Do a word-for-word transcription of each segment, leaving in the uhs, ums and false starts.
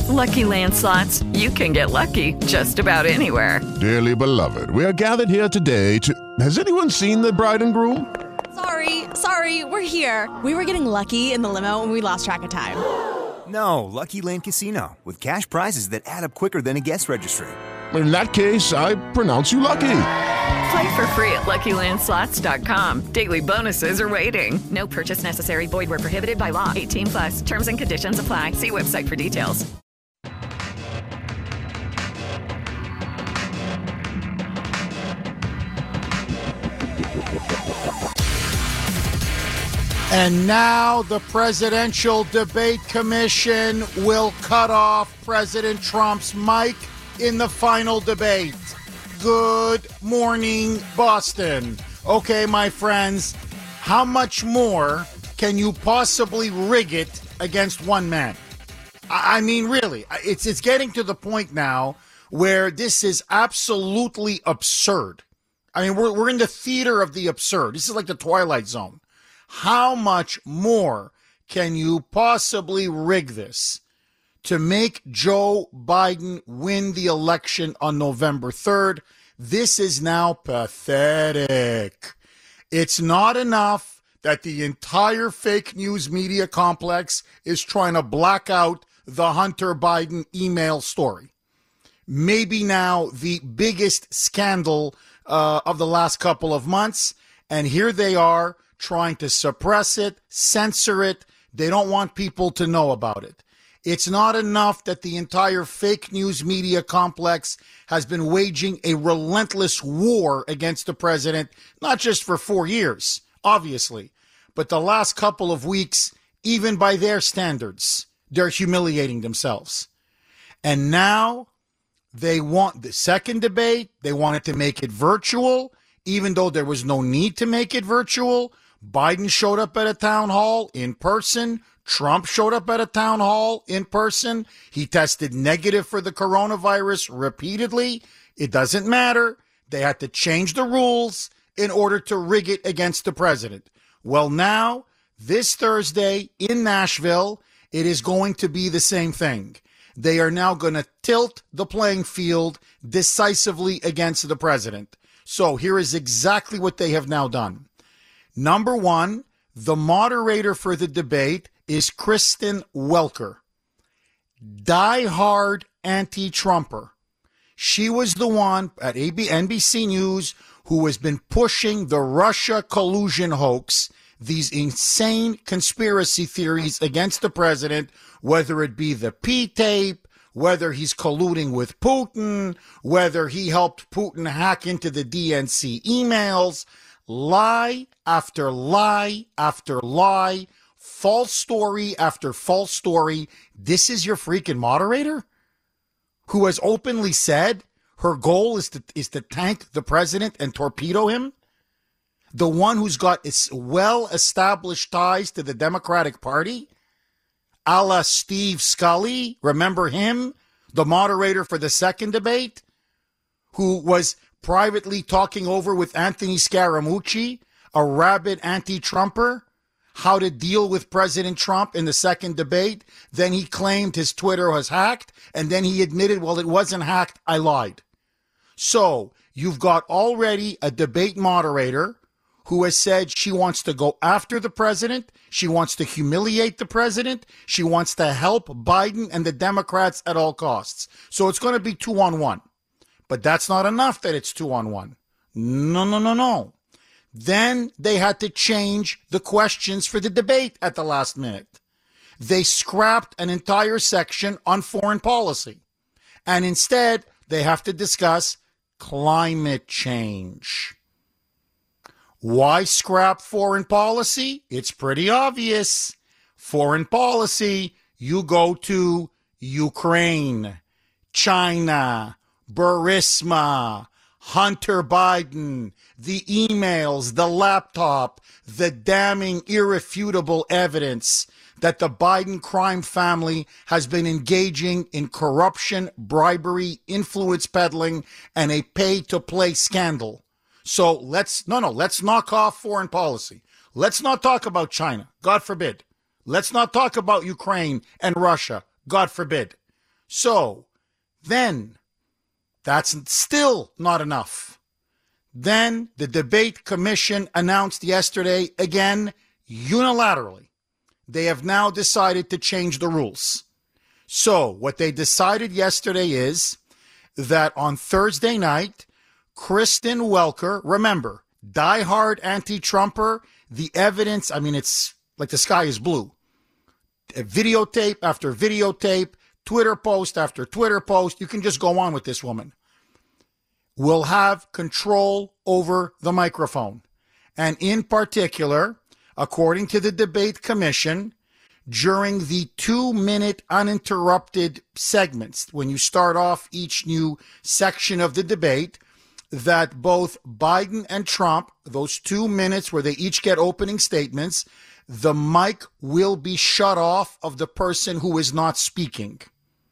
Lucky Land Slots, you can get lucky just about anywhere. Dearly beloved, we are gathered here today to... Has anyone seen the bride and groom? Sorry, sorry, we're here. We were getting lucky in the limo and we lost track of time. No, Lucky Land Casino, with cash prizes that add up quicker than a guest registry. In that case, I pronounce you lucky. Play for free at Lucky Land Slots dot com. Daily bonuses are waiting. No purchase necessary. Void where prohibited by law. eighteen plus. Terms and conditions apply. See website for details. And now the Presidential Debate Commission will cut off President Trump's mic in the final debate. Good morning, Boston. Okay, my friends, how much more can you possibly rig it against one man? I mean, really, it's it's getting to the point now where this is absolutely absurd. I mean, we're we're in the theater of the absurd. This is like the Twilight Zone. How much more can you possibly rig this to make Joe Biden win the election on November third? This is now pathetic. It's not enough that the entire fake news media complex is trying to black out the Hunter Biden email story. Maybe now the biggest scandal uh, of the last couple of months. And here they are trying to suppress it, censor it. They don't want people to know about it. It's not enough that the entire fake news media complex has been waging a relentless war against the president, not just for four years, obviously, but the last couple of weeks, even by their standards, they're humiliating themselves. And now they want the second debate. They wanted to make it virtual, even though there was no need to make it virtual. Biden showed up at a town hall in person. Trump showed up at a town hall in person. He tested negative for the coronavirus repeatedly. It doesn't matter. They had to change the rules in order to rig it against the president. Well, now, this Thursday in Nashville, it is going to be the same thing. They are now going to tilt the playing field decisively against the president. So here is exactly what they have now done. Number one, the moderator for the debate is Kristen Welker, diehard anti-Trumper. She was the one at N B C News who has been pushing the Russia collusion hoax, these insane conspiracy theories against the president, whether it be the P-tape, whether he's colluding with Putin, whether he helped Putin hack into the D N C emails. Lie after lie after lie, false story after false story. This is your freaking moderator who has openly said her goal is to is to tank the president and torpedo him? The one who's got well-established ties to the Democratic Party? A la Steve Scully, remember him? The moderator for the second debate? Who was privately talking over with Anthony Scaramucci, a rabid anti-Trumper, how to deal with President Trump in the second debate. Then he claimed his Twitter was hacked, and then he admitted, well, it wasn't hacked, I lied. So you've got already a debate moderator who has said she wants to go after the president, she wants to humiliate the president, she wants to help Biden and the Democrats at all costs. So it's going to be two on one. But that's not enough that it's two on one. No, no, no, no. Then they had to change the questions for the debate at the last minute. They scrapped an entire section on foreign policy. And instead, they have to discuss climate change. Why scrap foreign policy? It's pretty obvious. Foreign policy, you go to Ukraine, China, Burisma, Hunter Biden, the emails, the laptop, the damning, irrefutable evidence that the Biden crime family has been engaging in corruption, bribery, influence peddling, and a pay-to-play scandal. So let's, no, no, let's knock off foreign policy. Let's not talk about China, God forbid. Let's not talk about Ukraine and Russia, God forbid. So then, that's still not enough. Then the debate commission announced yesterday, again, unilaterally, they have now decided to change the rules. So what they decided yesterday is that on Thursday night, Kristen Welker, remember, diehard anti-Trumper, the evidence, I mean, it's like the sky is blue. Videotape after videotape, Twitter post after Twitter post, you can just go on with this woman, will have control over the microphone. And in particular, according to the debate commission, during the two-minute uninterrupted segments, when you start off each new section of the debate, that both Biden and Trump, those two minutes where they each get opening statements, the mic will be shut off of the person who is not speaking.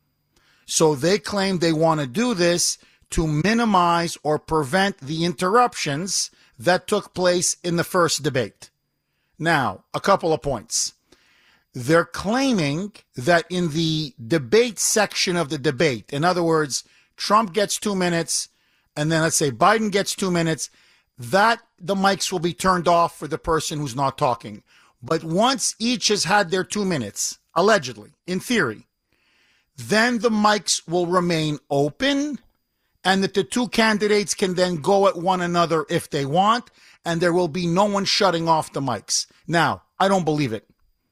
So they claim they want to do this to minimize or prevent the interruptions that took place in the first debate. Now, a couple of points. They're claiming that in the debate section of the debate, in other words, Trump gets two minutes, and then let's say Biden gets two minutes, that the mics will be turned off for the person who's not talking. But once each has had their two minutes, allegedly, in theory, then the mics will remain open, and that the two candidates can then go at one another if they want, and there will be no one shutting off the mics. Now, I don't believe it.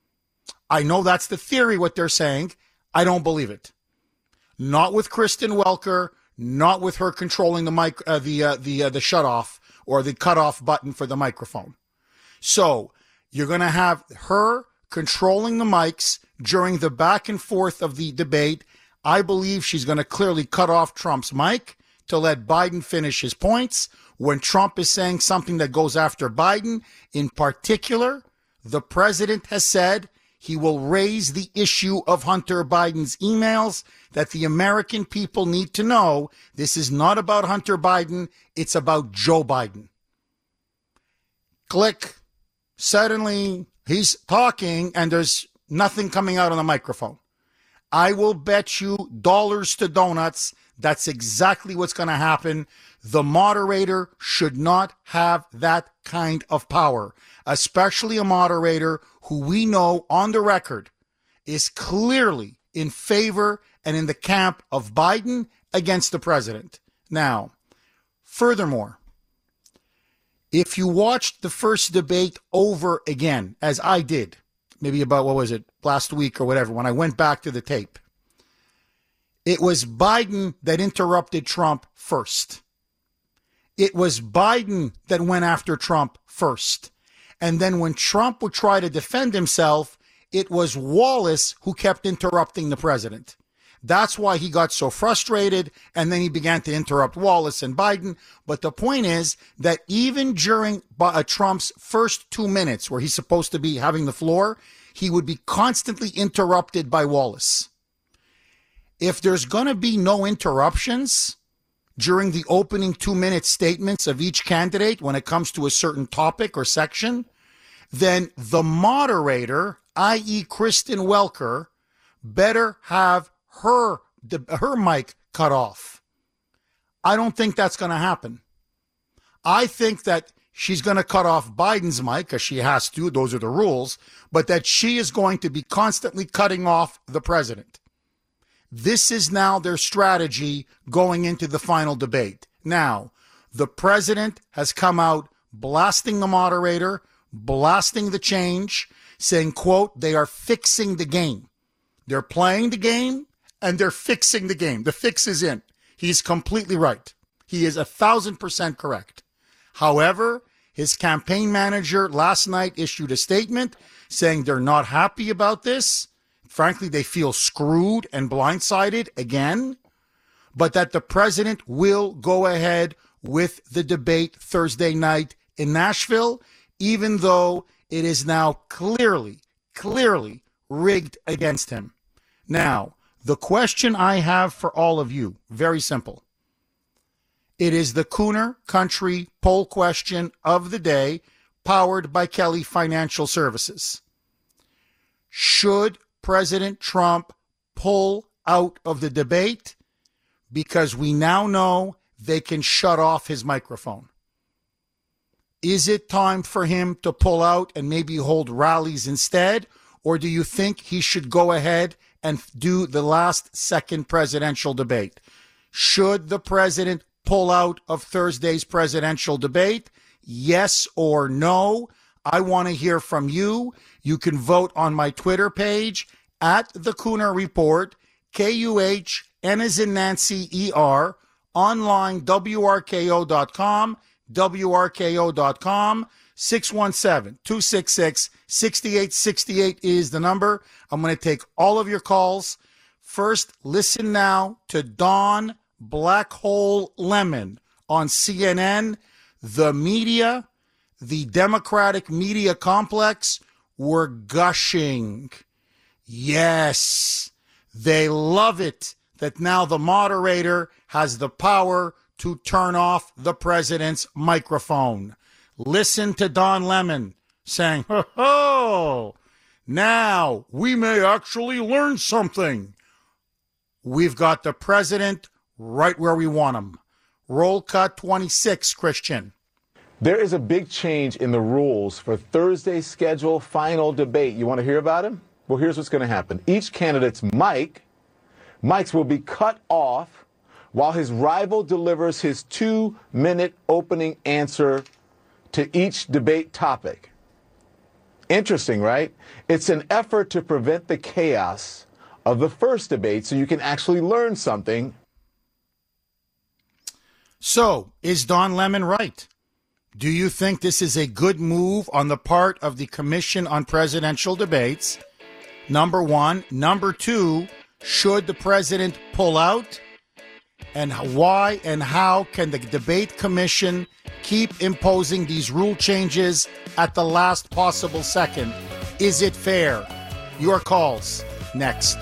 I know that's the theory, what they're saying. I don't believe it. Not with Kristen Welker, not with her controlling the mic, uh, the uh, the uh, the shut off or the cutoff button for the microphone. So you're going to have her controlling the mics during the back and forth of the debate. I believe she's going to clearly cut off Trump's mic to let Biden finish his points. When Trump is saying something that goes after Biden, in particular, the president has said he will raise the issue of Hunter Biden's emails, that the American people need to know this is not about Hunter Biden, it's about Joe Biden. Click. Suddenly, he's talking and there's nothing coming out on the microphone. I will bet you dollars to donuts that's exactly what's going to happen. The moderator should not have that kind of power, especially a moderator who we know on the record is clearly in favor and in the camp of Biden against the president. Now, furthermore, if you watched the first debate over again, as I did, maybe about, what was it, last week or whatever, when I went back to the tape, it was Biden that interrupted Trump first. It was Biden that went after Trump first. And then when Trump would try to defend himself, it was Wallace who kept interrupting the president. That's why he got so frustrated, and then he began to interrupt Wallace and Biden. But the point is that even during uh, Trump's first two minutes, where he's supposed to be having the floor, he would be constantly interrupted by Wallace. If there's going to be no interruptions during the opening two-minute statements of each candidate when it comes to a certain topic or section, then the moderator, that is. Kristen Welker, better have her her mic cut off. I don't think that's going to happen. I think that she's going to cut off Biden's mic, because she has to, those are the rules, but that she is going to be constantly cutting off the president. This is now their strategy going into the final debate. Now, the president has come out blasting the moderator, blasting the change, saying, quote, they are fixing the game. They're playing the game and they're fixing the game. The fix is in. He's completely right. He is a thousand percent correct. However, his campaign manager last night issued a statement saying they're not happy about this. Frankly, they feel screwed and blindsided again, but that the president will go ahead with the debate Thursday night in Nashville, even though it is now clearly, clearly rigged against him. Now, the question I have for all of you, very simple. It is the Cooner Country poll question of the day, powered by Kelly Financial Services. Should President Trump pull out of the debate because we now know they can shut off his microphone. Is it time for him to pull out and maybe hold rallies instead? Or do you think he should go ahead and do the last second presidential debate? Should the president pull out of Thursday's presidential debate? Yes or no? I want to hear from you. You can vote on my Twitter page at The Kuhner Report, K U H N as in Nancy, E R, online, W R K O dot com, W R K O dot com, six one seven, two six six, six eight six eight is the number. I'm going to take all of your calls. First, listen now to Don Black Hole Lemon on C N N. The media, the Democratic media complex, were gushing. Yes, they love it that now the moderator has the power to turn off the president's microphone. Listen to Don Lemon saying, ho, ho, now we may actually learn something. We've got the president right where we want him. Roll cut twenty-six, Christian. There is a big change in the rules for Thursday's scheduled final debate. You want to hear about it? Well, here's what's going to happen. Each candidate's mic, mics will be cut off while his rival delivers his two-minute opening answer to each debate topic. Interesting, right? It's an effort to prevent the chaos of the first debate so you can actually learn something. So, is Don Lemon right? Do you think this is a good move on the part of the Commission on Presidential Debates? Number one. Number two, should the president pull out? And why and how can the debate commission keep imposing these rule changes at the last possible second? Is it fair? Your calls next.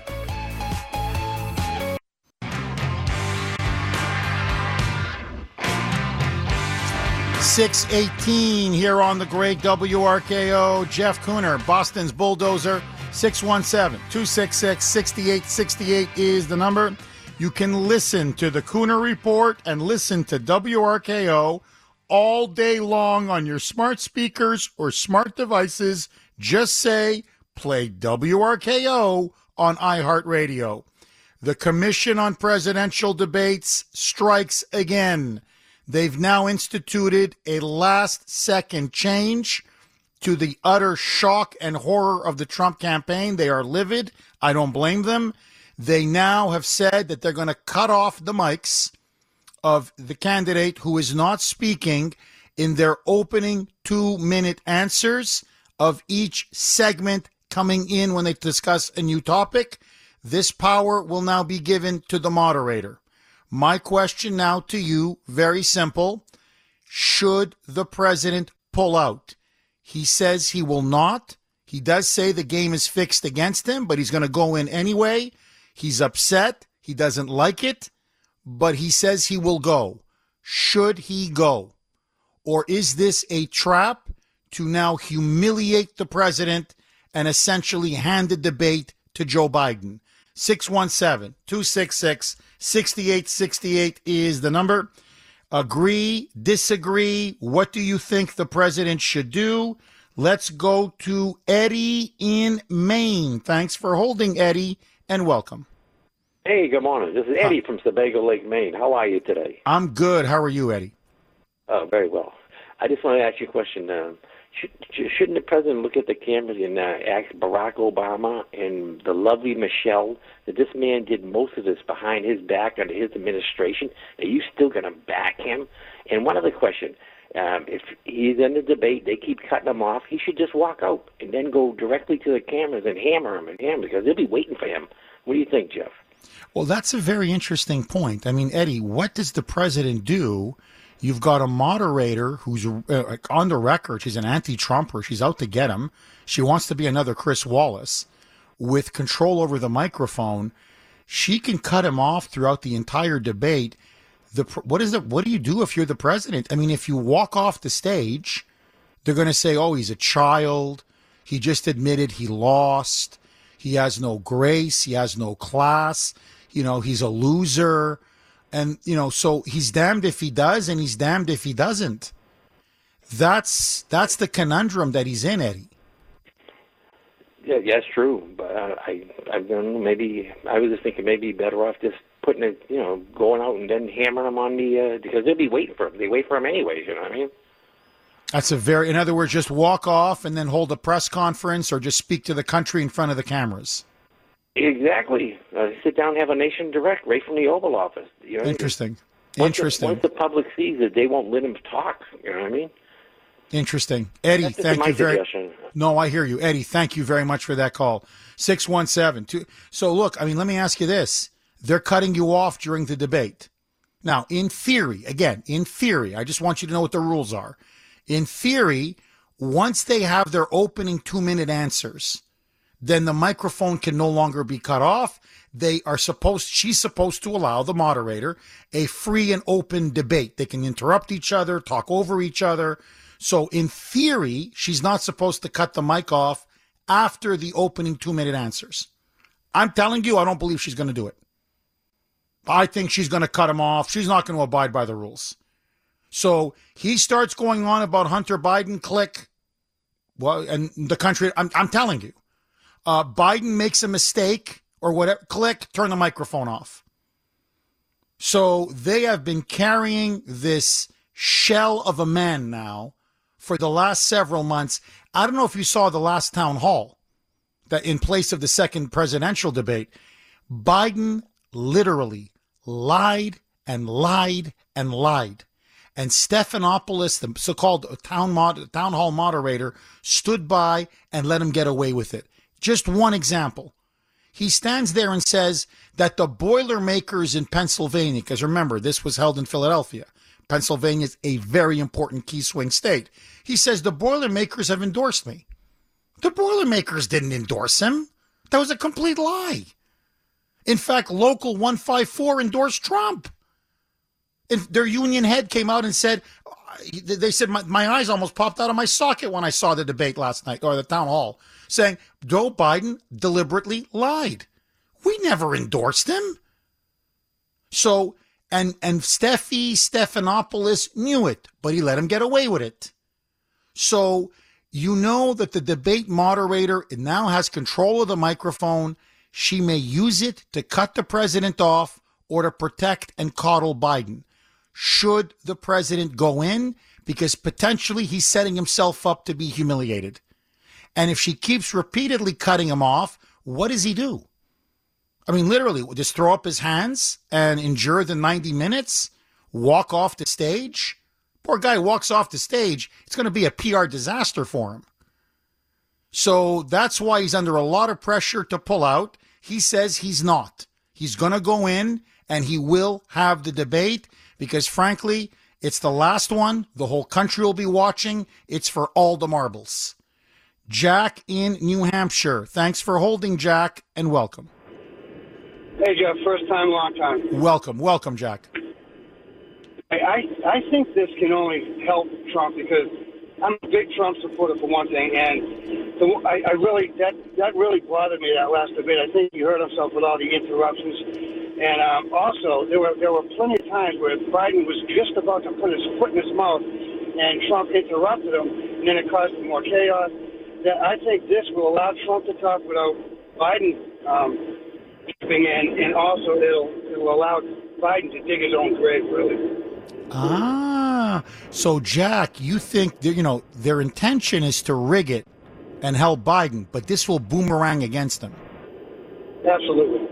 six eighteen here on the great W R K O. Jeff Kuhner, Boston's Bulldozer. six one seven, two six six, six eight six eight is the number. You can listen to the Kuhner Report and listen to W R K O all day long on your smart speakers or smart devices. Just say, play W R K O on iHeartRadio. The Commission on Presidential Debates strikes again. They've now instituted a last-second change to the utter shock and horror of the Trump campaign. They are livid. I don't blame them. They now have said that they're going to cut off the mics of the candidate who is not speaking in their opening two-minute answers of each segment coming in when they discuss a new topic. This power will now be given to the moderator. My question now to you, very simple. Should the president pull out? He says he will not. He does say the game is fixed against him, but he's going to go in anyway. He's upset. He doesn't like it, but he says he will go. Should he go? Or is this a trap to now humiliate the president and essentially hand the debate to Joe Biden? six one seven, two six six, six eight six eight is the number. Agree, disagree? What do you think the president should do? Let's go to Eddie in Maine. Thanks for holding, Eddie, and welcome. Hey, good morning. This is Eddie Hi. from Sebago Lake, Maine. How are you today? I'm good. How are you, Eddie? Oh, very well. I just want to ask you a question. Uh, should, shouldn't the president look at the cameras and uh, ask Barack Obama and the lovely Michelle that this man did most of this behind his back under his administration? Are you still going to back him? And one other question. Um, if he's in the debate, they keep cutting him off, he should just walk out and then go directly to the cameras and hammer him and hammer him because they'll be waiting for him. What do you think, Jeff? Well, that's a very interesting point. I mean, Eddie, what does the president do? You've got a moderator who's uh, on the record. She's an anti-Trumper. She's out to get him. She wants to be another Chris Wallace with control over the microphone. She can cut him off throughout the entire debate. The what is it? What do you do if you're the president? I mean, if you walk off the stage, they're going to say, "Oh, he's a child. He just admitted he lost. He has no grace. He has no class. You know, he's a loser. And, you know, so he's damned if he does and he's damned if he doesn't. That's that's the conundrum that he's in, Eddie. Yeah, yeah, it's true. But uh, I, I don't know, maybe I was just thinking maybe better off just putting it, you know, going out and then hammering him on the uh, because they'll be waiting for him. They wait for him anyways. You know what I mean? That's a very, in other words, just walk off and then hold a press conference or just speak to the country in front of the cameras. Exactly. Uh, sit down and have a nation direct right from the Oval Office. You know, Interesting. Once Interesting. The, once the public sees it, they won't let him talk. You know what I mean? Interesting. Eddie, That's thank my you very much. suggestion. No, I hear you. Eddie, thank you very much for that call. six one seven two So, look, I mean, let me ask you this. They're cutting you off during the debate. Now, in theory, again, in theory, I just want you to know what the rules are. In theory, once they have their opening two-minute answers, then the microphone can no longer be cut off. They are supposed, she's supposed to allow the moderator a free and open debate. They can interrupt each other, talk over each other. So in theory, she's not supposed to cut the mic off after the opening two-minute answers. I'm telling you, I don't believe she's going to do it. I think she's going to cut him off. She's not going to abide by the rules. So he starts going on about Hunter Biden, click. Well, and the country, I'm, I'm telling you, uh, Biden makes a mistake or whatever, click, turn the microphone off. So they have been carrying this shell of a man now for the last several months. I don't know if you saw the last town hall that in place of the second presidential debate, Biden literally lied and lied and lied. And Stephanopoulos, the so-called town mod, town hall moderator, stood by and let him get away with it. Just one example. He stands there and says that the Boilermakers in Pennsylvania, because remember, this was held in Philadelphia. Pennsylvania is a very important key swing state. He says the Boilermakers have endorsed me. The Boilermakers didn't endorse him. That was a complete lie. In fact, Local one fifty-four endorsed Trump. And their union head came out and said, they said, my, my eyes almost popped out of my socket when I saw the debate last night, or the town hall, saying Joe Biden deliberately lied. We never endorsed him. So, and, and Steffi Stephanopoulos knew it, but he let him get away with it. So, you know that the debate moderator now has control of the microphone. She may use it to cut the president off or to protect and coddle Biden. Should the president go in? Because potentially he's setting himself up to be humiliated. And if she keeps repeatedly cutting him off, what does he do? I mean, literally, just throw up his hands and endure the ninety minutes? Walk off the stage? Poor guy walks off the stage. It's going to be a P R disaster for him. So that's why he's under a lot of pressure to pull out. He says he's not. He's going to go in and he will have the debate because, frankly, it's the last one. The whole country will be watching. It's for all the marbles. Jack in New Hampshire. Thanks for holding, Jack, and welcome. Hey, Jeff. First time, long time. Welcome. Welcome, Jack. I, I, I think this can only help Trump because I'm a big Trump supporter for one thing, and the, I, I really that that really bothered me that last debate. I think he hurt himself with all the interruptions, and um, also there were there were plenty of times where Biden was just about to put his foot in his mouth, and Trump interrupted him, and then it caused more chaos. That I think this will allow Trump to talk without Biden um, jumping in, and also it'll it'll allow Biden to dig his own grave, really. Ah, so Jack, you think that, you know, their intention is to rig it and help Biden, but this will boomerang against them. Absolutely.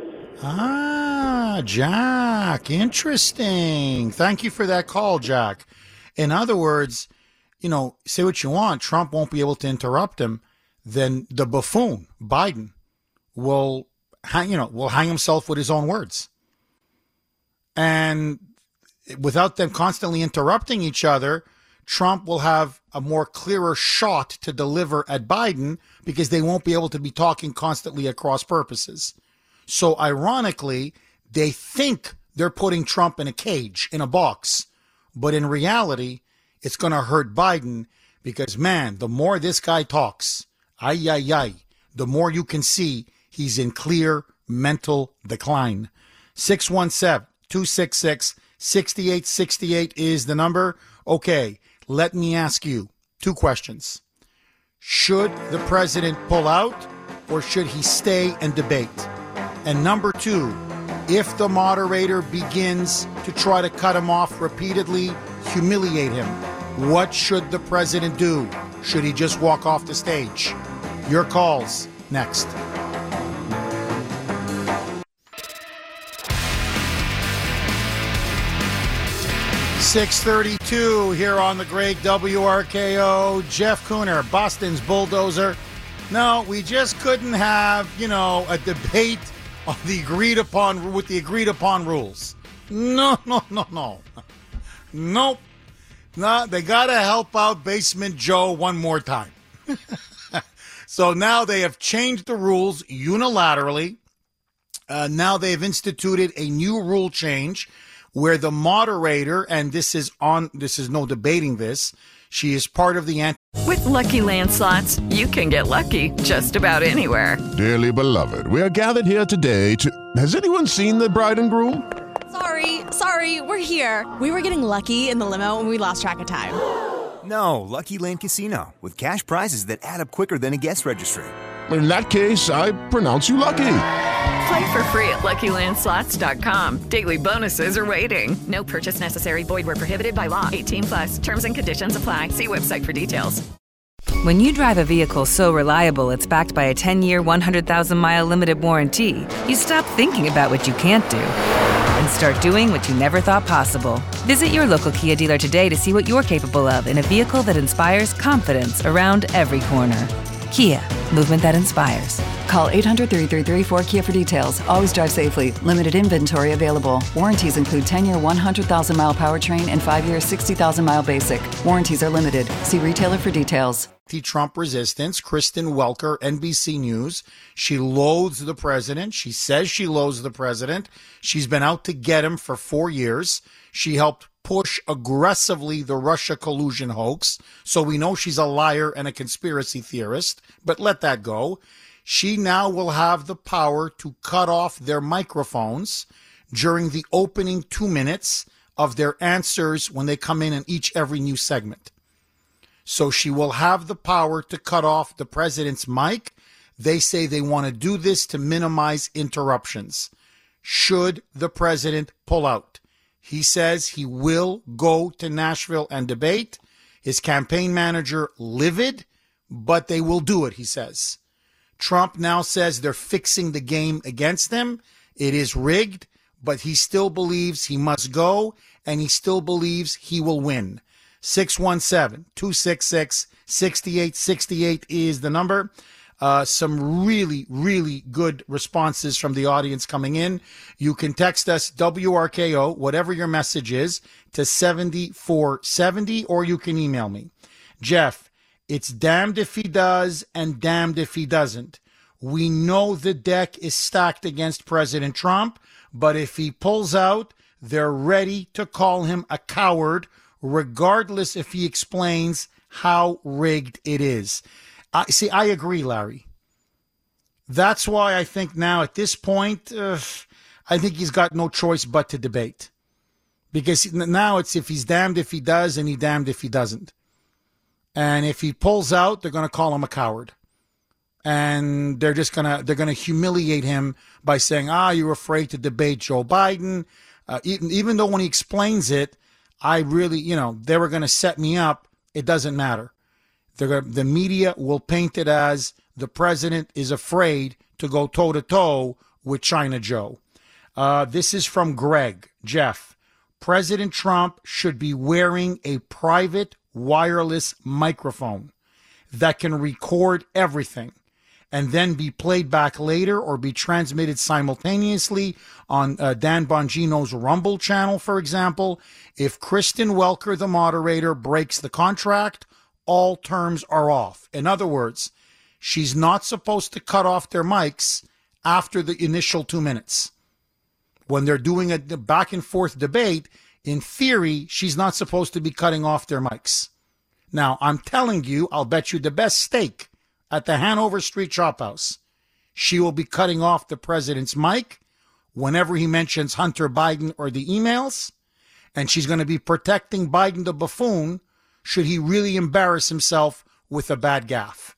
Ah, Jack, interesting. Thank you for that call, Jack. In other words, you know, say what you want, Trump won't be able to interrupt him. Then the buffoon, Biden, will hang, you know, will hang himself with his own words. And without them constantly interrupting each other, Trump will have a more clearer shot to deliver at Biden because they won't be able to be talking constantly at cross purposes. So ironically, they think they're putting Trump in a cage, in a box. But in reality, it's going to hurt Biden because, man, the more this guy talks, ay, ay, ay, the more you can see He's in clear mental decline. six one seven, two six six, six eight six eight is the number. Okay, let me ask you two questions. Should the president pull out or should he stay and debate? And number two, if the moderator begins to try to cut him off repeatedly, humiliate him, what should the president do? Should he just walk off the stage? Your calls next. six thirty-two here on the great W R K O. Jeff Cooner, Boston's bulldozer. No, we just couldn't have, you know, a debate on the agreed upon with the agreed upon rules. No, no, no, no. Nope. No, they got to help out Basement Joe one more time. So now they have changed the rules unilaterally. Uh, now they've instituted a new rule change where the moderator, and this is on, this is no debating this, she is part of the anti- With Lucky Land Slots, you can get lucky just about anywhere. Dearly beloved, we are gathered here today to... Has anyone seen the bride and groom? Sorry, sorry, we're here. We were getting lucky in the limo and we lost track of time. No, Lucky Land Casino, with cash prizes that add up quicker than a guest registry. In that case, I pronounce you lucky. Play for free at Lucky Land Slots dot com. Daily bonuses are waiting. No purchase necessary. Void where prohibited by law. eighteen plus. Terms and conditions apply. See website for details. When you drive a vehicle so reliable it's backed by a ten-year, one hundred thousand mile limited warranty, you stop thinking about what you can't do and start doing what you never thought possible. Visit your local Kia dealer today to see what you're capable of in a vehicle that inspires confidence around every corner. Kia, movement that inspires. Call eight hundred, three three three, four K I A for details. Always drive safely. Limited inventory available. Warranties include ten-year, one hundred thousand mile powertrain and five-year, sixty thousand mile basic. Warranties are limited. See retailer for details. Anti-Trump resistance, Kristen Welker, N B C News. She loathes the president. She says she loathes the president. She's been out to get him for four years. She helped push aggressively the Russia collusion hoax. So we know she's a liar and a conspiracy theorist, but let that go. She now will have the power to cut off their microphones during the opening two minutes of their answers when they come in in each every new segment. So she will have the power to cut off the president's mic. They say they want to do this to minimize interruptions. Should the president pull out? He says he will go to Nashville and debate. His campaign manager livid, but they will do it, he says. Trump now says they're fixing the game against him. It is rigged, but he still believes he must go, and he still believes he will win. six one seven, two six six, six eight six eight is the number. Uh, some really, really good responses from the audience coming in. You can text us W R K O, whatever your message is, to seven four seven zero, or you can email me. Jeff, it's damned if he does and damned if he doesn't. We know the deck is stacked against President Trump, but if he pulls out, they're ready to call him a coward, regardless if he explains how rigged it is. I see, I agree, Larry. That's why I think now at this point, uh, I think he's got no choice but to debate. Because now it's if he's damned if he does and he damned if he doesn't. And if he pulls out, they're going to call him a coward. And they're just going to, they're going to humiliate him by saying, ah, you're afraid to debate Joe Biden. Uh, even, even though when he explains it, I really, you know, they were going to set me up. It doesn't matter. They're gonna, the media will paint it as the president is afraid to go toe-to-toe with China Joe. Uh, this is from Greg. Jeff, President Trump should be wearing a private wireless microphone that can record everything and then be played back later or be transmitted simultaneously on uh, Dan Bongino's Rumble channel, for example. If Kristen Welker, the moderator, breaks the contract, all terms are off. In other words, she's not supposed to cut off their mics after the initial two minutes. When they're doing a back and forth debate, in theory, she's not supposed to be cutting off their mics. Now, I'm telling you, I'll bet you the best steak at the Hanover Street Chop House. She will be cutting off the president's mic whenever he mentions Hunter Biden or the emails. And she's going to be protecting Biden the buffoon should he really embarrass himself with a bad gaffe.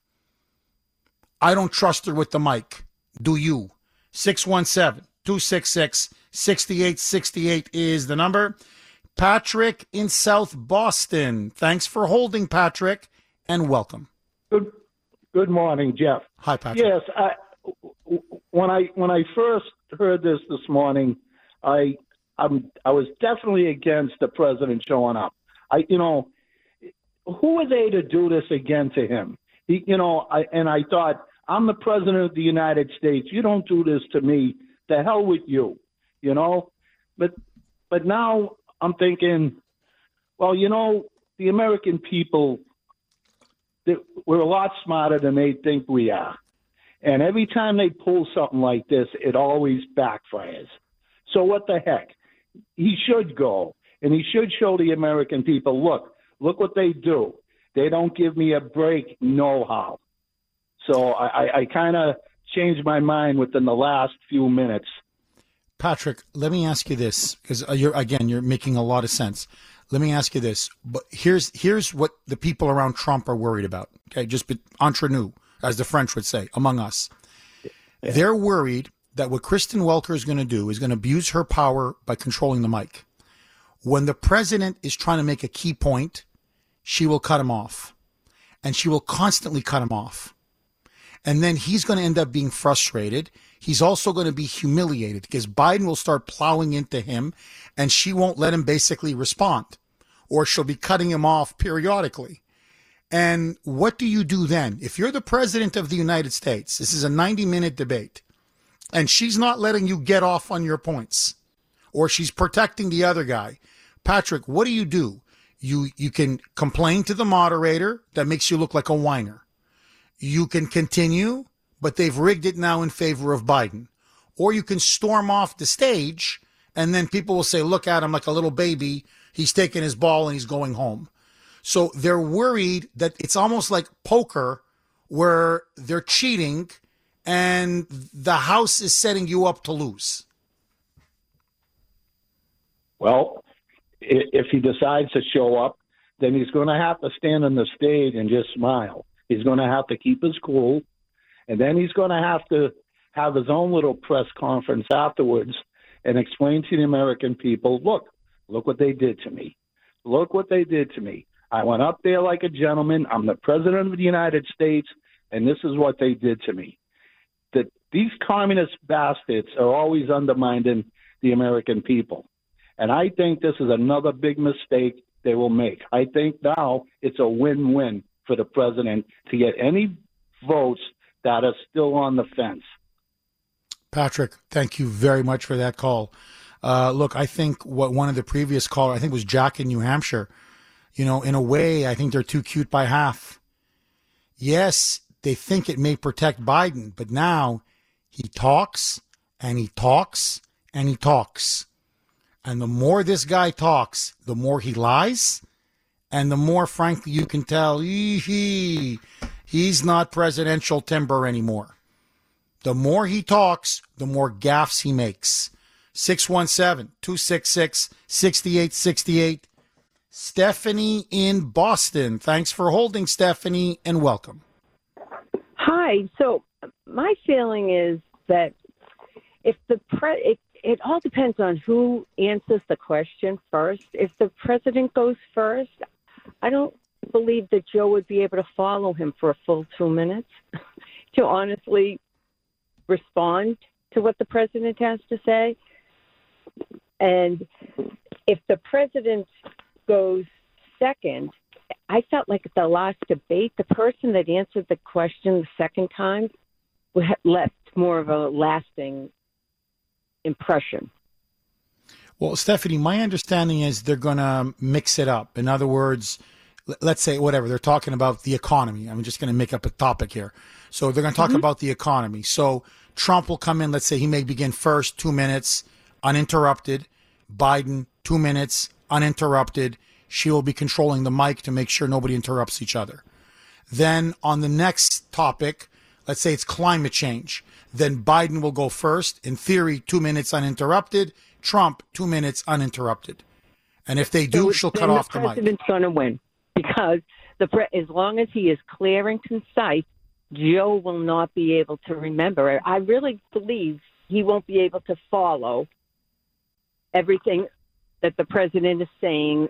I don't trust her with the mic. Do you? six one seven, two six six, six eight six eight is the number. Patrick in South Boston. Thanks for holding, Patrick, and welcome. Good good morning, Jeff. Hi, Patrick. Yes, I, when I when I first heard this this morning, I I'm, I was definitely against the president showing up. I you know, who are they to do this again to him? He, you know, I and I thought, I'm the president of the United States. You don't do this to me. The hell with you, you know. But but now I'm thinking, well, you know, the American people, we're a lot smarter than they think we are. And every time they pull something like this, it always backfires. So what the heck? He should go, and he should show the American people, look, look what they do. They don't give me a break, no how. So I, I, I kind of changed my mind within the last few minutes. Patrick, let me ask you this, because you're again, you're making a lot of sense. Let me ask you this, but here's here's what the people around Trump are worried about. Okay, just entre nous, as the French would say, among us. Yeah. They're worried that what Kristen Welker is going to do is going to abuse her power by controlling the mic. When the president is trying to make a key point, she will cut him off, and she will constantly cut him off. And then he's going to end up being frustrated. He's also going to be humiliated because Biden will start plowing into him and she won't let him basically respond, or she'll be cutting him off periodically. And what do you do then? If you're the president of the United States, this is a ninety minute debate, and she's not letting you get off on your points, or she's protecting the other guy. Patrick, what do you do? You, you can complain to the moderator. That makes you look like a whiner. You can continue, but they've rigged it now in favor of Biden. Or you can storm off the stage, and then people will say, look at him like a little baby. He's taking his ball and he's going home. So they're worried that it's almost like poker where they're cheating and the house is setting you up to lose. Well, if he decides to show up, then he's going to have to stand on the stage and just smile. He's going to have to keep his cool, and then he's going to have to have his own little press conference afterwards and explain to the American people, look, look what they did to me. Look what they did to me. I went up there like a gentleman. I'm the president of the United States, and this is what they did to me. That these communist bastards are always undermining the American people. And I think this is another big mistake they will make. I think now it's a win-win for the president to get any votes that are still on the fence. Patrick, thank you very much for that call. Uh, look, I think what one of the previous callers, I think it was Jack in New Hampshire, you know, in a way, I think they're too cute by half. Yes, they think it may protect Biden, but now he talks and he talks and he talks. And the more this guy talks, the more he lies. And the more, frankly, you can tell he, he's not presidential timber anymore. The more he talks, the more gaffes he makes. six one seven, two six six, six eight six eight. Stephanie in Boston. Thanks for holding, Stephanie, and welcome. Hi. So my feeling is that if the pre- it, it all depends on who answers the question first. If the president goes first, I don't believe that Joe would be able to follow him for a full two minutes to honestly respond to what the president has to say. And if the president goes second, I felt like at the last debate, the person that answered the question the second time left more of a lasting impression. Well, Stephanie, my understanding is they're going to mix it up. In other words, let's say whatever, they're talking about the economy. I'm just going to make up a topic here. So they're going to talk mm-hmm. about the economy. So Trump will come in, let's say he may begin first, two minutes, uninterrupted. Biden, two minutes, uninterrupted. She will be controlling the mic to make sure nobody interrupts each other. Then on the next topic, let's say it's climate change, then Biden will go first. In theory, two minutes uninterrupted. Trump, two minutes uninterrupted. And if they do, So she'll then cut off the The mic. president's going to win because the pre- as long as he is clear and concise, Joe will not be able to remember it. I really believe he won't be able to follow everything that the president is saying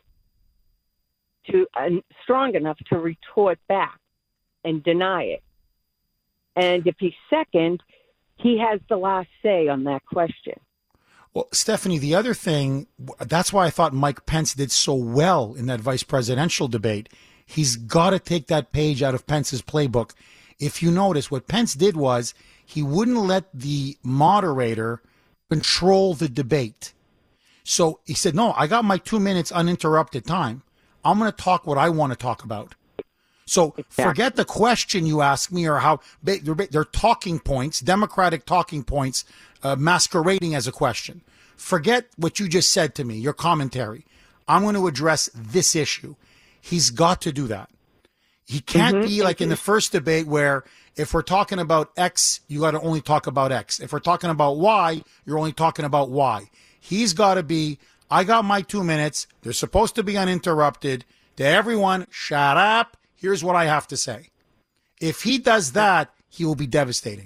to uh, strong enough to retort back and deny it. And if he's second, he has the last say on that question. Well, Stephanie, the other thing, that's why I thought Mike Pence did so well in that vice presidential debate. He's got to take that page out of Pence's playbook. If you notice, what Pence did was he wouldn't let the moderator control the debate. So he said, no, I got my two minutes uninterrupted time. I'm going to talk what I want to talk about. So exactly. Forget the question you ask me or how they're, they're talking points, Democratic talking points, uh, masquerading as a question. Forget what you just said to me, your commentary. I'm going to address this issue. He's got to do that. He can't mm-hmm. be like in the first debate where if we're talking about X, you got to only talk about X. If we're talking about Y, you're only talking about Y. He's got to be, I got my two minutes. They're supposed to be uninterrupted. To everyone, shut up. Here's what I have to say. If he does that, he will be devastating.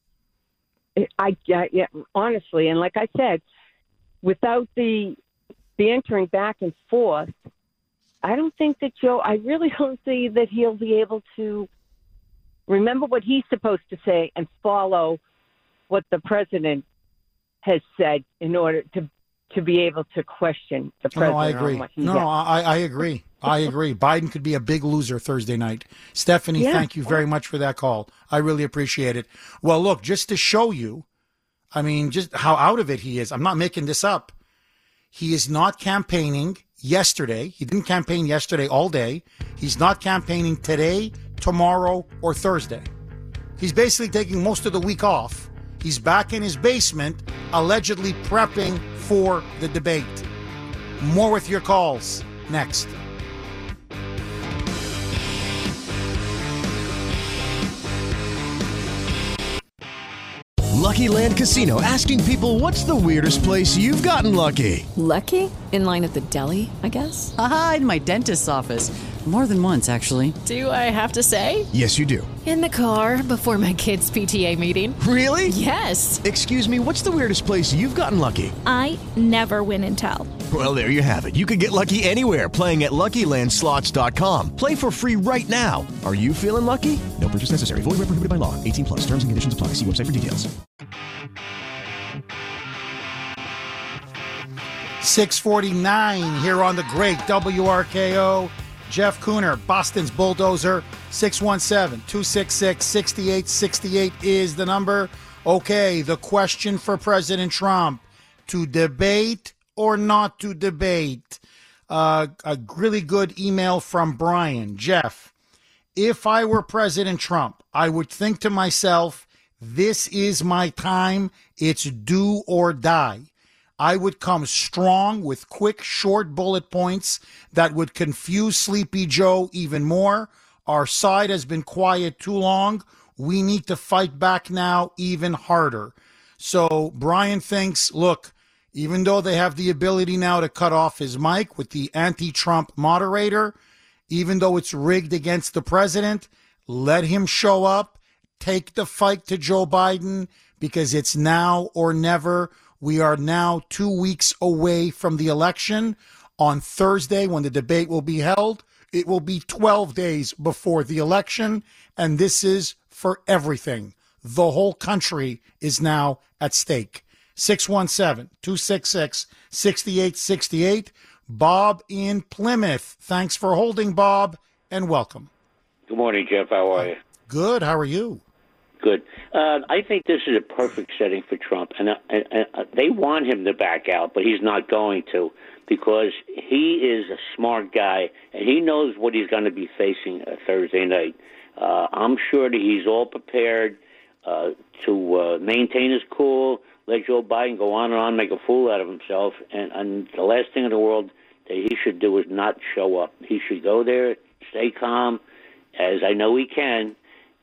I, I yeah, honestly, and like I said, without the the entering back and forth, I don't think that Joe. I really don't see that he'll be able to remember what he's supposed to say and follow what the president has said in order to to be able to question the president. No, I agree. On what he no, has. no, I, I agree. I agree. Biden could be a big loser Thursday night. Stephanie, yeah. thank you very much for that call. I really appreciate it. Well, look, just to show you, I mean, just how out of it he is. I'm not making this up. He is not campaigning yesterday. He didn't campaign yesterday all day. He's not campaigning today, tomorrow, or Thursday. He's basically taking most of the week off. He's back in his basement, allegedly prepping for the debate. More with your calls next. Lucky Land Casino, asking people, what's the weirdest place you've gotten lucky? Lucky? In line at the deli, I guess? Aha, in my dentist's office. More than once, actually. Do I have to say? Yes, you do. In the car before my kids' P T A meeting. Really? Yes. Excuse me, what's the weirdest place you've gotten lucky? I never win and tell. Well, there you have it. You can get lucky anywhere, playing at Lucky Land Slots dot com. Play for free right now. Are you feeling lucky? No purchase necessary. Void where prohibited by law. eighteen plus. Terms and conditions apply. See website for details. six forty-nine here on the great W R K O. Jeff Cooner, Boston's Bulldozer. Six one seven, two six six, six eight six eight is the number. Okay, the question for President Trump: to debate or not to debate? Uh, a really good email from Brian. Jeff, if I were President Trump, I would think to myself, this is my time. It's do or die. I would come strong with quick, short bullet points that would confuse Sleepy Joe even more. Our side has been quiet too long. We need to fight back now even harder. So Brian thinks, look, even though they have the ability now to cut off his mic with the anti-Trump moderator, even though it's rigged against the president, let him show up, take the fight to Joe Biden, because it's now or never. We are now two weeks away from the election. On Thursday, when the debate will be held, it will be twelve days before the election, and this is for everything. The whole country is now at stake. six one seven, two six six, six eight six eight. Bob in Plymouth. Thanks for holding, Bob, and welcome. Good morning, Jeff. How are you? Good. How are you? Good. Uh, I think this is a perfect setting for Trump, and uh, uh, they want him to back out, but he's not going to, because he is a smart guy, and he knows what he's going to be facing uh, Thursday night. Uh, I'm sure that he's all prepared uh, to uh, maintain his cool, let Joe Biden go on and on, make a fool out of himself, and, and the last thing in the world that he should do is not show up. He should go there, stay calm, as I know he can,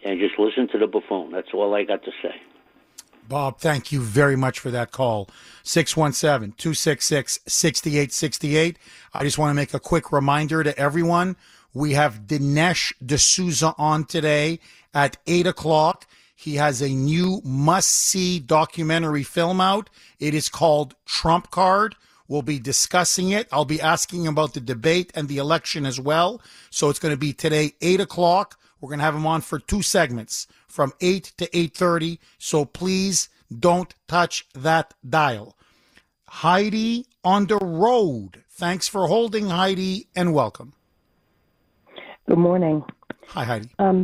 and just listen to the buffoon. That's all I got to say. Bob, thank you very much for that call. six one seven, two six six, six eight six eight. I just want to make a quick reminder to everyone. We have Dinesh D'Souza on today at eight o'clock. He has a new must-see documentary film out. It is called Trump Card. We'll be discussing it. I'll be asking about the debate and the election as well. So it's going to be today, eight o'clock. We're going to have him on for two segments from eight to eight thirty. So please don't touch that dial. Heidi on the road. Thanks for holding, Heidi, and welcome. Good morning. Hi, Heidi. Um,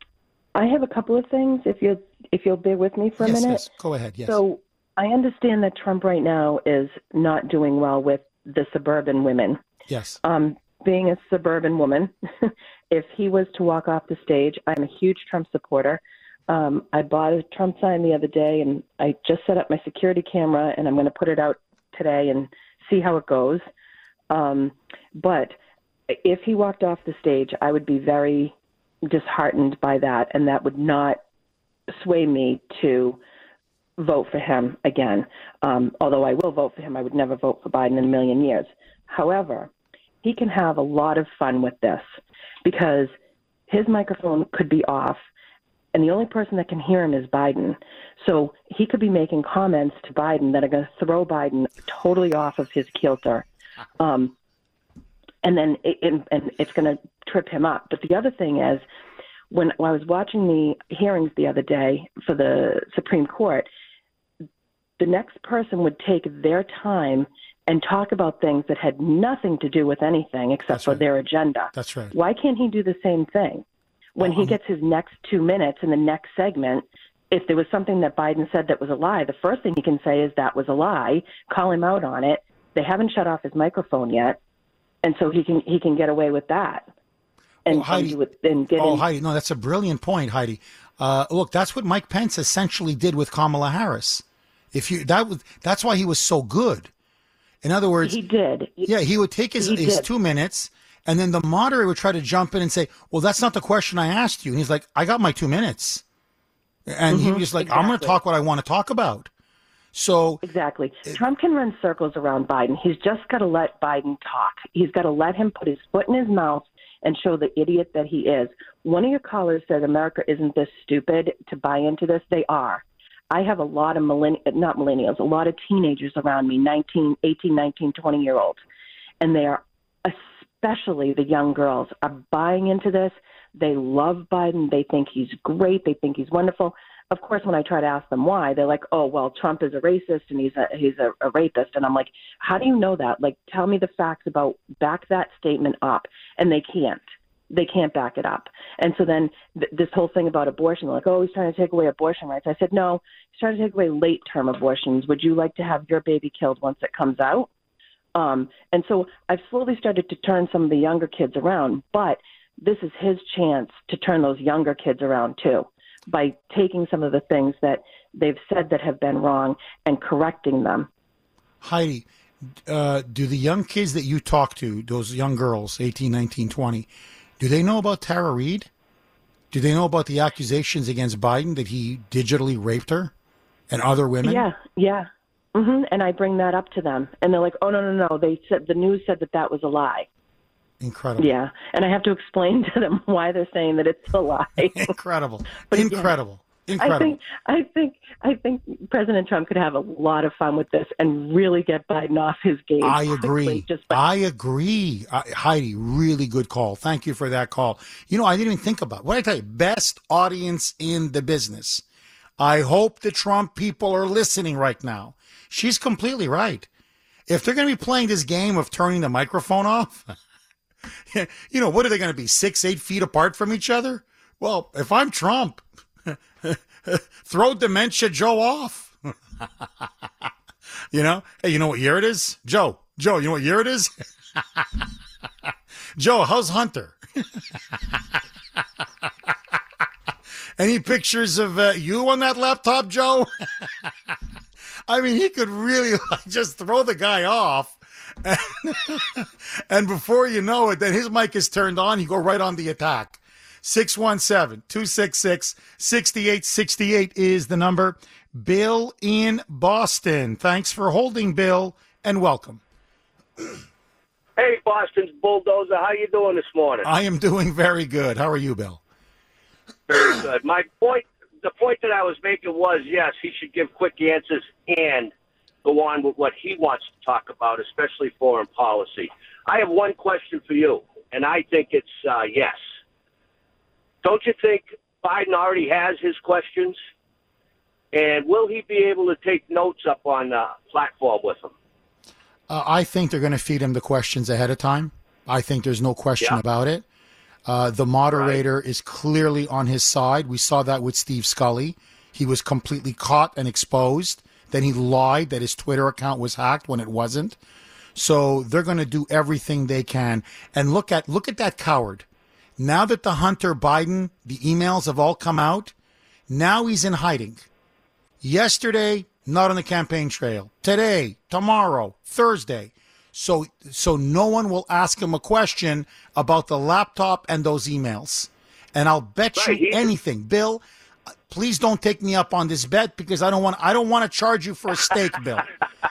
I have a couple of things, if you'll, if you'll bear with me for a yes, minute. Yes, go ahead, yes. So I understand that Trump right now is not doing well with the suburban women. Yes. Um, being a suburban woman, if he was to walk off the stage, I'm a huge Trump supporter. Um, I bought a Trump sign the other day, and I just set up my security camera, and I'm going to put it out today and see how it goes. Um, but if he walked off the stage, I would be very disheartened by that, and that would not sway me to vote for him again. Um, although I will vote for him, I would never vote for Biden in a million years. However, he can have a lot of fun with this because his microphone could be off, and the only person that can hear him is Biden. So he could be making comments to Biden that are going to throw Biden totally off of his kilter. Um, and then it, it, and it's going to trip him up. But the other thing is, when, when I was watching the hearings the other day for the Supreme Court, the next person would take their time and talk about things that had nothing to do with anything except That's for right. their agenda. That's right. Why can't he do the same thing? When he gets his next two minutes in the next segment, if there was something that Biden said that was a lie, the first thing he can say is that was a lie, call him out on it. They haven't shut off his microphone yet, and so he can he can get away with that. And, Oh, Heidi. and, do it, and get Oh, in. Heidi, no, that's a brilliant point, Heidi. Uh, look, that's what Mike Pence essentially did with Kamala Harris. If you that was that's why he was so good. In other words, He did. yeah, he would take his, He his did. two minutes, and then the moderator would try to jump in and say, "Well, that's not the question I asked you." And he's like, "I got my two minutes," and he Mhm, was just like, "I'm going to exactly. talk what I want to talk about." So Exactly. Trump can run circles around Biden. He's just got to let Biden talk. He's got to let him put his foot in his mouth and show the idiot that he is. One of your callers said America isn't this stupid to buy into this. They are. I have a lot of millenn- not millennials, a lot of teenagers around me, nineteen, eighteen, nineteen, twenty-year-olds, and they are, especially the young girls, are buying into this. They love Biden. They think he's great. They think he's wonderful. Of course, when I try to ask them why, they're like, "Oh, well, Trump is a racist and he's a he's a, a rapist." And I'm like, "How do you know that? Like, tell me the facts about back that statement up." And they can't. They can't back it up. And so then th- this whole thing about abortion, they're like, "Oh, he's trying to take away abortion rights." I said, "No, he's trying to take away late-term abortions. Would you like to have your baby killed once it comes out?" Um, and so I've slowly started to turn some of the younger kids around, but this is his chance to turn those younger kids around too, by taking some of the things that they've said that have been wrong and correcting them. Heidi, uh, do the young kids that you talk to, those young girls, eighteen, nineteen, twenty, do they know about Tara Reid? Do they know about the accusations against Biden that he digitally raped her and other women? Yeah, yeah. hmm And I bring that up to them, and they're like, "Oh, no, no, no. They said the news said that that was a lie." Incredible. Yeah, and I have to explain to them why they're saying that it's a lie. Incredible. But again, Incredible. Incredible. I think I think I think President Trump could have a lot of fun with this and really get Biden off his game. I quickly, agree. Just by- I agree. I, Heidi, really good call. Thank you for that call. You know, I didn't even think about it. What did I tell you? Best audience in the business. I hope the Trump people are listening right now. She's completely right. If they're going to be playing this game of turning the microphone off, you know, what are they going to be, six, eight feet apart from each other? Well, if I'm Trump, throw Dementia Joe off. You know, hey, you know what year it is? Joe, Joe, you know what year it is? Joe, how's Hunter? Any pictures of uh, you on that laptop, Joe? I mean, he could really like, just throw the guy off. And, and before you know it, then his mic is turned on. You go right on the attack. six one seven, two six six, six eight six eight is the number. Bill in Boston. Thanks for holding, Bill, and welcome. Hey, Boston's Bulldozer. How you doing this morning? I am doing very good. How are you, Bill? Very good. My point, the point that I was making was, yes, he should give quick answers and go on with what he wants to talk about, especially foreign policy. I have one question for you, and I think it's uh, yes. Don't you think Biden already has his questions? And will he be able to take notes up on the platform with him? Uh, I think they're going to feed him the questions ahead of time. I think there's no question Yeah. about it. Uh, the moderator is clearly on his side. We saw that with Steve Scully. He was completely caught and exposed. Then he lied that his Twitter account was hacked when it wasn't. So they're going to do everything they can. And look at look at that coward. Now that the Hunter Biden, the emails have all come out, now he's in hiding. Yesterday, not on the campaign trail. Today, tomorrow, Thursday. So so no one will ask him a question about the laptop and those emails. And I'll bet Right, you he- anything, Bill, please don't take me up on this bet because I don't want I don't want to charge you for a steak, Bill.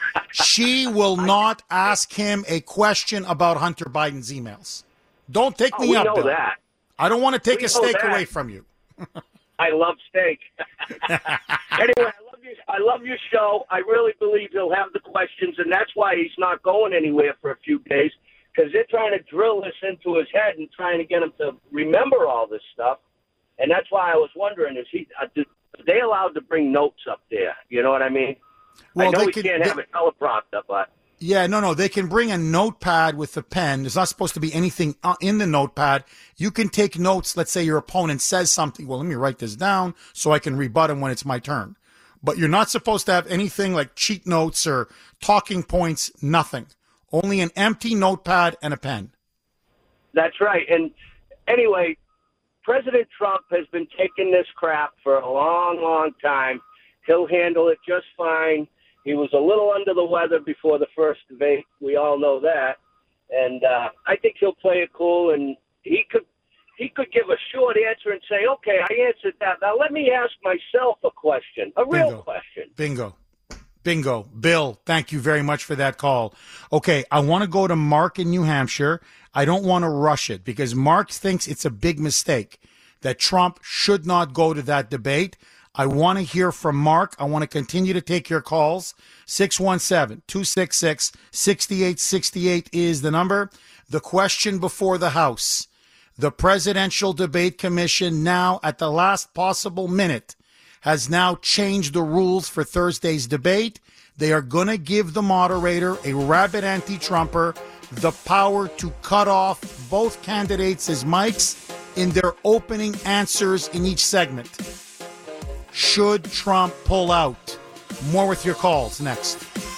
She will not ask him a question about Hunter Biden's emails. Don't take Oh, me we up, know Bill. that. I don't want to take We a know steak that. away from you. I love steak. Anyway, I love, you, I love your show. I really believe he'll have the questions, and that's why he's not going anywhere for a few days, because they're trying to drill this into his head and trying to get him to remember all this stuff. And that's why I was wondering, is he uh, do, are they allowed to bring notes up there? You know what I mean? Well, I know they we could- can't they- have a teleprompter, but Yeah, no, no. They can bring a notepad with a pen. There's not supposed to be anything uh, in the notepad. You can take notes. Let's say your opponent says something. Well, let me write this down so I can rebut him when it's my turn. But you're not supposed to have anything like cheat notes or talking points, nothing. Only an empty notepad and a pen. that's right. And anyway, President Trump has been taking this crap for a long, long time. He'll handle it just fine. He was a little under the weather before the first debate. We all know that. And uh, I think he'll play it cool, and he could he could give a short answer and say, okay, I answered that. Now let me ask myself a question, a real Bingo. question. Bingo. Bingo. Bill, thank you very much for that call. Okay, I want to go to Mark in New Hampshire. I don't want to rush it because Mark thinks it's a big mistake that Trump should not go to that debate. I want to hear from Mark. I want to continue to take your calls. six one seven, two six six, six eight six eight is the number. The question before the House. The Presidential Debate Commission now at the last possible minute has now changed the rules for Thursday's debate. They are going to give the moderator, a rabid anti-Trumper, the power to cut off both candidates' mics in their opening answers in each segment. Should Trump pull out? More with your calls next.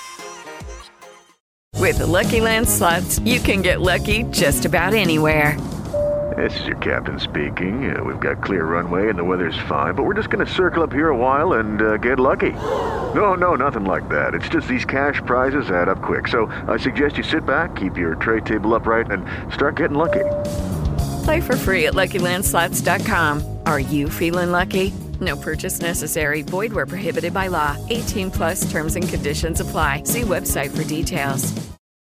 With the Lucky Land Slots, you can get lucky just about anywhere. This is your captain speaking. Uh, we've got clear runway and the weather's fine, but we're just going to circle up here a while and uh, get lucky. No, no, nothing like that. It's just these cash prizes add up quick. So I suggest you sit back, keep your tray table upright, and start getting lucky. Play for free at Lucky Land Slots dot com. Are you feeling lucky? No purchase necessary. Void where prohibited by law. eighteen plus terms and conditions apply. See website for details.